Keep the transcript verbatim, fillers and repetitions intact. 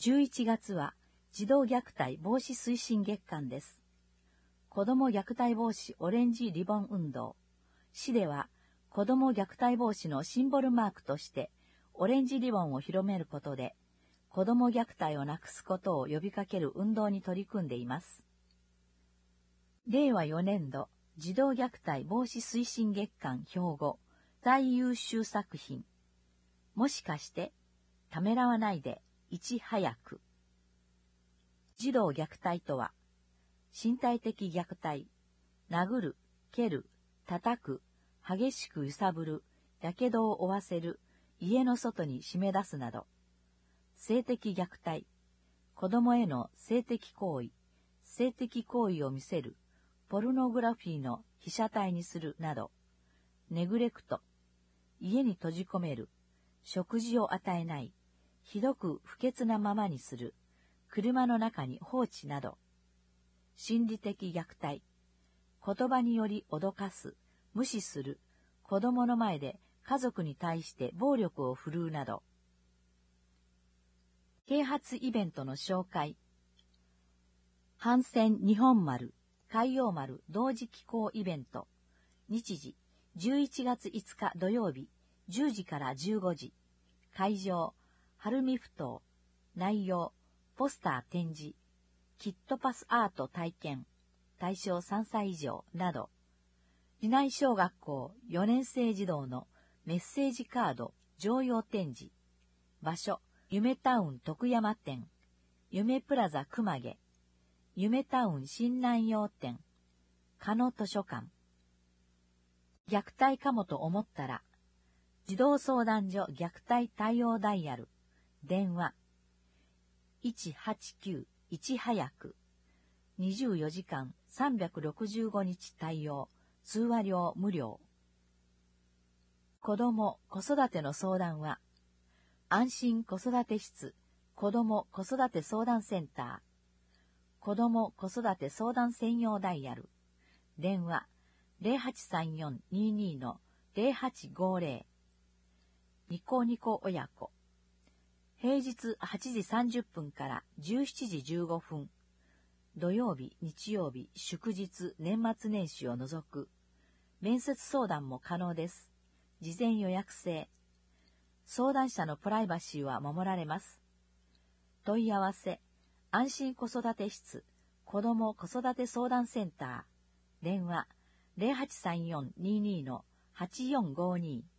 じゅういちがつは児童虐待防止推進月間です。子ども虐待防止オレンジリボン運動。市では子ども虐待防止のシンボルマークとしてオレンジリボンを広めることで子ども虐待をなくすことを呼びかける運動に取り組んでいます。れいわよねんど児童虐待防止推進月間標語最優秀作品。もしかしてためらわないでいち早く。児童虐待とは身体的虐待、殴る、蹴る、叩く、激しく揺さぶる、やけどを負わせる、家の外に締め出すなど、性的虐待、子供への性的行為、性的行為を見せる、ポルノグラフィーの被写体にするなど、ネグレクト、家に閉じ込める、食事を与えない、ひどく不潔なままにする、車の中に放置など、心理的虐待、言葉により脅かす、無視する、子供の前で家族に対して暴力を振るうなど、啓発イベントの紹介、帆船日本丸、海洋丸同時寄港イベント、日時じゅういちがついつか土曜日じゅうじからじゅうごじ、会場、晴海ふ頭、内容、ポスター展示、キットパスアート体験、対象さんさい以上など、美内小学校よねんせい児童のメッセージカード常用展示、場所、夢タウン徳山店、夢プラザ熊毛、夢タウン新南陽店、加野図書館。虐待かもと思ったら、児童相談所虐待対応ダイヤル、電話、いちはちきゅういち早く、にじゅうよじかんさんびゃくろくじゅうごにち対応、通話料無料。子ども・子育ての相談は、安心子育て室、子ども・子育て相談センター、子ども・子育て相談専用ダイヤル、電話 ゼロはちさんよんにーにー のゼロはちごーぜろ、ニコニコ親子。平日はちじさんじゅっぷんからじゅうしちじじゅうごふん、土曜日、日曜日、祝日、年末年始を除く、面接相談も可能です。事前予約制。相談者のプライバシーは守られます。問い合わせ、安心子育て室、子ども子育て相談センター、電話ゼロはちさんよんにーにー のはちよんごーにー。